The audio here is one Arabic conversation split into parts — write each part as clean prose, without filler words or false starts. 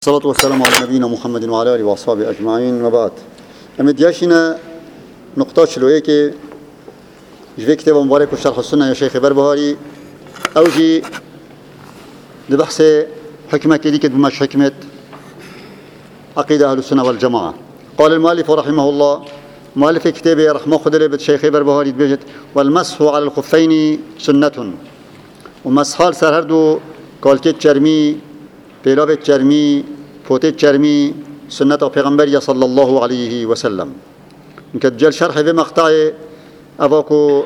الصلاة والسلام على نبينا محمد وعلى آله وأصحابه أجمعين وبعد. امدياشنا نقطة شلوية كي جوي كتاب مبارك وشرح السنة يا شيخ بربهاري أوجي لبحث حكمة كديك بمش حكمة عقيدة أهل السنة والجماعة. قال المؤلف رحمه الله مؤلف كتابه رحمه خدري بالشيخ بربهاري بيجت والمسح على الخفين سنة ومسحال سرهردو قال كي تشرمي پیلاب چرمی پوت چرمی سنت پیغمبر صلی الله علیه و سلم. اینکه جل شرح به مقطع اواکو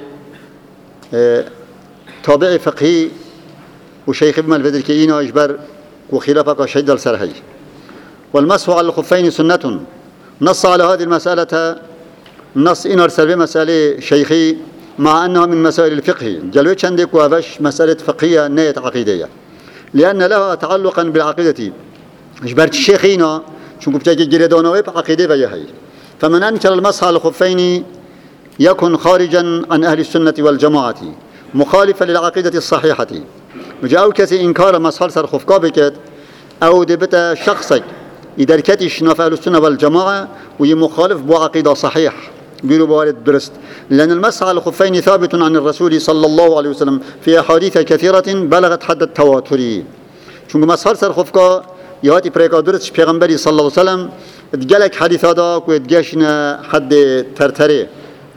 تابع فقهی و شیخ ابن البدر که اینا اجبر و خلافك شهد السرحي. والمسح على الخفين سنة. نص على هذه المسألة نص إن أرسل بمسألة شيخي مع أنها من مسائل الفقه. جلوه چندك وافش مسألة فقهية نية عقيدية. لأن لها تعلقا بالعقيدة. إجبار الشيخين شنكو بتاجي جلدونه بعقيدة وياهي. فمن أنكر المسح على الخفين يكون خارجا عن أهل السنة والجماعة مخالفا للعقيدة الصحيحة. وجاء كسي إنكار مسح سر خفقا بكت أو دبت شخصك إذا كتش نف أهل السنة والجماعة ويمخالف بعقيدة صحيح بيرو بوارد درست. لأن المسح على الخفين ثابت عن الرسول صلى الله عليه وسلم في أحاديث كثيرة بلغت حد التواتر. چونکه مسح سر خفقا يهاتي بريكا درست پیغمبري صلى الله عليه وسلم ادجلك حديث هذا وادجاشنا حد ترتري.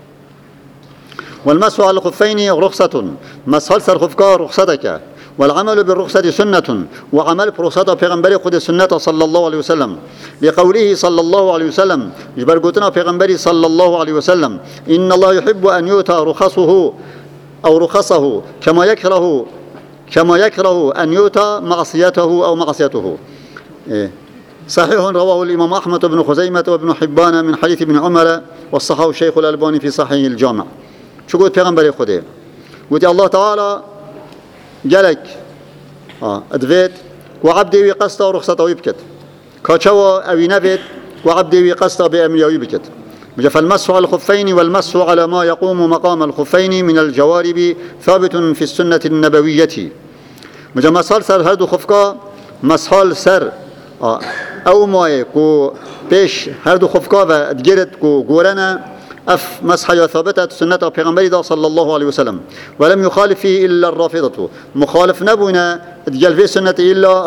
والمسح على الخفين رخصة. مسح سر خفقا رخصتك والعمل بالرخصة سنة وعمل برخصة پیغمبر خود سنة صلى الله عليه وسلم لقوله صلى الله عليه وسلم جبر قلتنا پیغمبر صلى الله عليه وسلم إن الله يحب أن يؤتى رخصه أو رخصه كما يكره أن يؤتى معصيته أو معصيته. صحيح رواه الإمام أحمد بن خزيمة وابن حبان من حديث ابن عمر والصحاح الشيخ الألباني في صحيح الجامع. شو قلت پیغمبر خوده قلت الله تعالى جلك ادفيت وعبدي وقصته ورخصته ويبكت كاتشوا أو نبت وعبدي وقصته بأمر ويبكت. فالمسح على الخفين والمسح على ما يقوم مقام الخفين من الجوارب ثابت في السنة النبوية. مسحال سر هردو خفقا مسحال سر أو ماي كو بيش هردو خفقا وادجرت كو غورنا أف مسح ثابتة سنة پیغمبر صلى الله عليه وسلم ولم يخالف فيه إلا الرافضة. مخالف نبونا ادجل في سنة إلا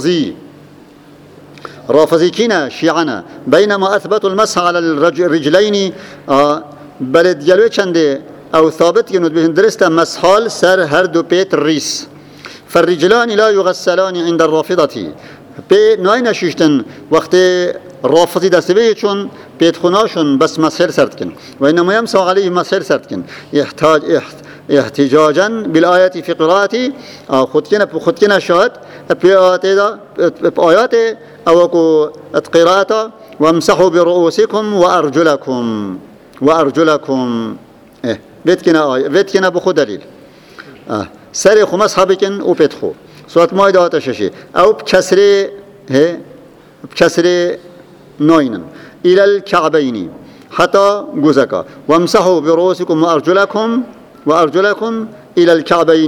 رافضي كنا شيعنا بينما أثبتوا المسح على الرجلين بل ادجلوه چنده أو ثابت ينود بهن درست مسحال سر هردو بيت الريس. فالرجلان لا يغسلان عند الرافضة بي ناين ششتن وقت رافضي دستبه چون بيت خناشون بس مسحر سردكن وإنما يمسح عليه مسحر سردكن احتجاجا بالآية في قراءة خدكنا شاهد بآيات أو قراءة وامسحوا برؤوسكم وأرجلكم بيتكنا بخو دليل سرخ مسح بكن وبيتخو سورة مائدة تششي أو بكسر نوين إلى الكعبين حتى جزكا وامسحوا برؤوسكم وأرجلكم إلى الكعبين.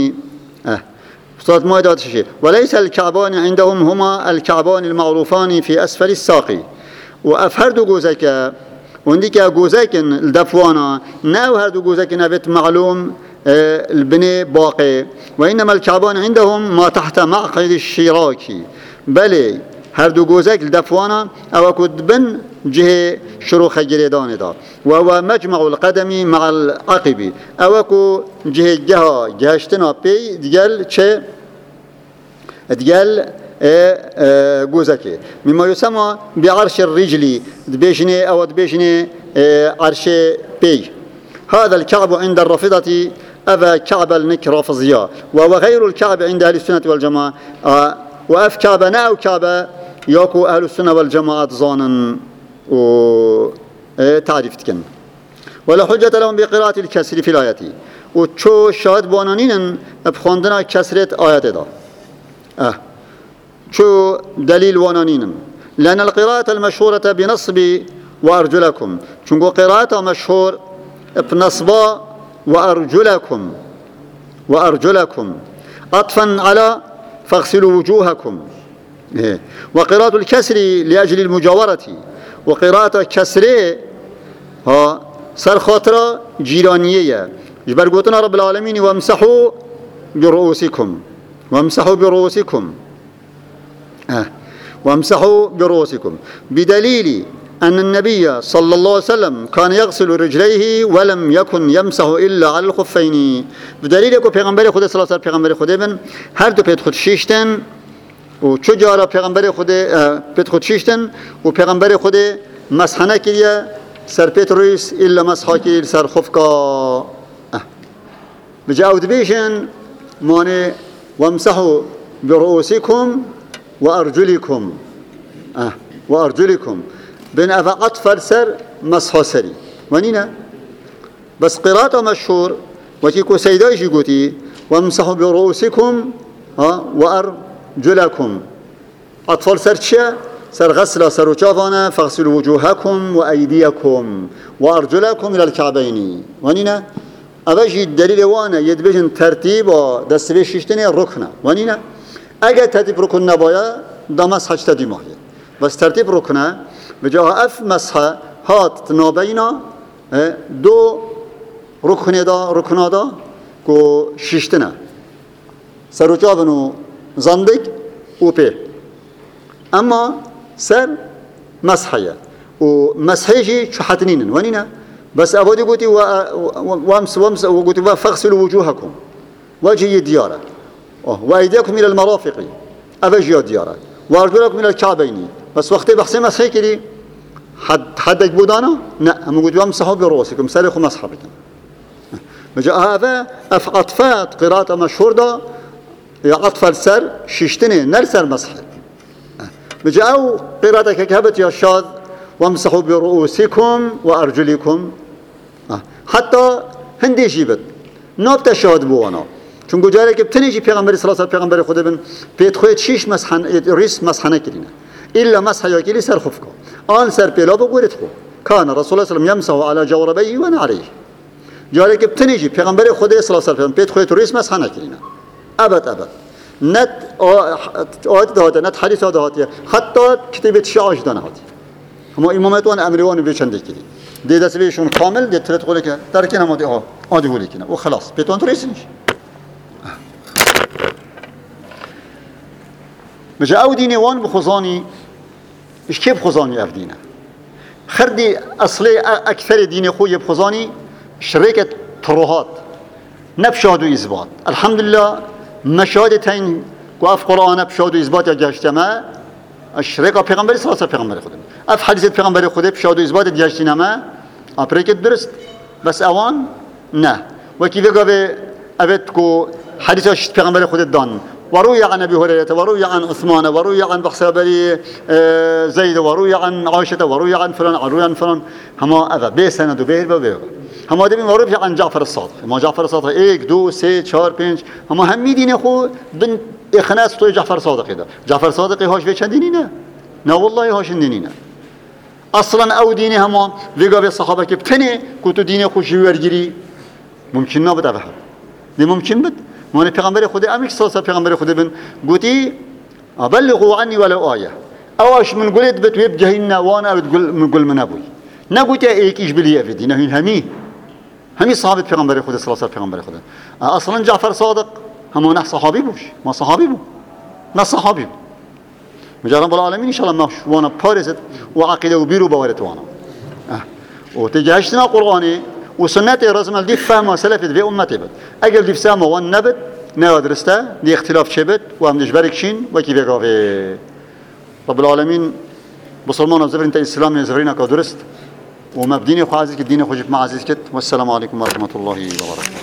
سورة مائدة تششي وليس الكعبان عندهم هما الكعبان المعروفان في أسفل الساق. وأفهرد جزكا ونديك جزكن الدفوانا ناو هردو جزكن أبت معلوم البني باقي وإنما الكعبان عندهم ما تحت معقد الشراك بل هردو جوزك الدفوانا أو كدبن جهة شروخ جريدان دا وهو مجمع القدم مع العقب أو كو جهشتنا بي ديال چه ديال جوزك مما يسمى بعرش الرجل دبيشني أو دبيشني عرش بي. هذا الكعب عند الرافضة أبا كعب النكرافضية وهو غير الكعب عند أهل السنة والجماعة. وأف كعب ناو كعب يوكو أهل السنة والجماعة ظانا وتعرفتكن ولا حجة لهم بقراءة الكسر في الآية. وشو شاهد بوانانين بخوندنا كسرت آيات دا شو دليل وانانين لأن القراءة المشهورة بنصب وأرجلكم شنقو قراءة مشهور بنصب وأرجلكم عطفا على فاغسلوا وجوهكم وقراءة الكسر لأجل المجاورة وقراءة كسر ها سر خاطر جيرانية جبر قوتنا رب العالمين وامسحوا برؤوسكم وامسحوا برؤوسكم وامسحوا برؤوسكم بدليل أن النبي صلى الله عليه وسلم كان يغسل رجليه ولم يكن يمسح إلا على الخفين بدليل أنه پیغمبر خدا صلى الله عليه وسلم پیغمبر خدا بن هر دو پید خود شیشتن و چجارا پیغمبر خدا پید خود شیشتن و پیغمبر خدا مسح نکرد سر پید رویس إلا مسح کرد سر خفکا بجاود بیشن مانه وامسحوا برؤوسكم وأرجلكم وأرجلكم بين أفقات فرسر مسح سري ونينا بس قراءة مشهور وكيكو سيدايش يقولي وامسحوا برؤوسكم وأرجلكم أطفال سرشة سر غسل سر وشافانا فاغسلوا وجوهكم وأيديكم وأرجلكم إلى الكعبين ونينا أبجي الدليل وانا يدبجن ترتيب ودستبه ششتني الركنة ونينا اگر ترتیب رکن نباید دا مسح تدی ماهیه بس ترتیب رکنه بجاه اف مسح هات نابینا دو رکنا دا کو ششتنه سروچابنو زندگ و پی اما سر مسحیه و مسحیجی چحتنینن ونینه بس ابادی گوتی وامس و گوتی فاغسلوا وجوهكم وجهي دياره وأيديكم إلى المرافق أفجيا ديارة وأرجلكم إلى الكعبين بس وقت بحثي مسحي كذي حدك بودانا لا هم يقولوا امسحوا برؤوسكم سالخوا مسحبكم بجاء هذا أطفات قراءة مشهور ده يعطف السر ششتني نرسر مسح بجاء قراءة كهبت يا شاذ وامسحوا برؤوسكم وأرجلكم حتى هندي جيبت نابت شاذ بوانا چون گوجاره که بتنیجی پیغمبر صلی الله علیه و پیغمبر خدا بن پیت خود شش مسح ریس مسح نکردینه الا مسح یاکلی سر خفکا آن سر پیلا بگورید خو کان رسول الله صلی الله علیه و یمسح علی جوربیه و نعلیه جاره که بتنیجی پیغمبر خدا صلی الله علیه و پیت خود ریس مسح نکردینه ابد نت آیت داده نت حدیث داده حتی کتاب شیعه دانه هات اما امامتون امروان بیچنده کردی دیده سویشون کامل دیت ترت قوله که در کنه مادی عادی ولی کنه و خلاص پیتون تو ریس نیش مجا او دینه وان بخوزانی اش که بخوزانی اف دینه خردی اصلی اکثر دینه خوی بخوزانی شرکت تروهات نبشاد و اثبات الحمدلله مشاهد تین قاف قرآن بشاد و اثبات یا گشتمه اشرکا پیغمبر صلی الله علیه و پیغمبر خدا اف حدیث پیغمبر خدا بشاد و اثبات گشتینمه اپریکت درست بس اوان نه وکی وگاوه اوت کو حدیث پیغمبر خدا دان وروي عن أبي هريرة وروي عن عثمان وروي عن بخسابري زيد وروي عن عائشة وروي عن فلان وروي عن فلان هما هذا بسند وبيه هما دبين وروي عن جعفر الصادق ما جعفر الصادق 1 2 3 4 5 هما هم دين خو بن إخناس تو جعفر الصادق ده جعفر الصادق هاش في ديننا نا والله هاش ديننا أصلا أو ديني هما ويجا بالصحابة كبتني كنتو ديني خو جوارجري ممكن نبض أبها دي ممكن بد من پیغمبر خدا امیک سالس پیغمبر خدا بن گویی ابلغوا عني ولو آیه اوش من قلت بتوب جهنم وانا بتقول من قل من ابوي نقولت ايك ايش بلي في دينه همي صحابه پیغمبر خدا صلی الله علیه و پیغمبر خدا اصلا جعفر صادق هم نه صحابي بوش ما صحابي بو نه صحابي مجرد العالمين ان شاء الله ماش وانا بارزت وعقيده وبيرو باورت وانا وتجهشنا قراني وسنة رسم الدي فهم سلفت في أمتي بد أجل دي فسامة والنبت نادرسته دي اختلاف شبت وهم نجبرك شين وكيف يقافي رب العالمين بصرمان زفرين تا إسلام زفرين كدرست ومبديني خو عزيز الدين خو جب مع عزيز كت والسلام عليكم ورحمة الله وبركاته